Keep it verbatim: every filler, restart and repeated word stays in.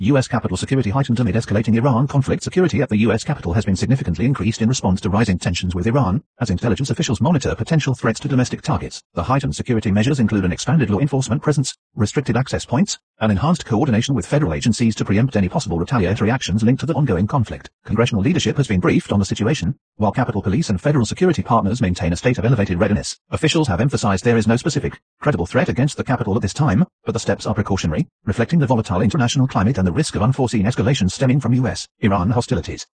U S Capitol security heightened amid escalating Iran conflict. Security at the U S Capitol has been significantly increased in response to rising tensions with Iran, as intelligence officials monitor potential threats to domestic targets. The heightened security measures include an expanded law enforcement presence, restricted access points, and enhanced coordination with federal agencies to preempt any possible retaliatory actions linked to the ongoing conflict. Congressional leadership has been briefed on the situation, while Capitol Police and federal security partners maintain a state of elevated readiness. Officials have emphasized there is no specific, credible threat against the Capitol at this time, but the steps are precautionary, reflecting the volatile international climate and the risk of unforeseen escalations stemming from U S Iran hostilities.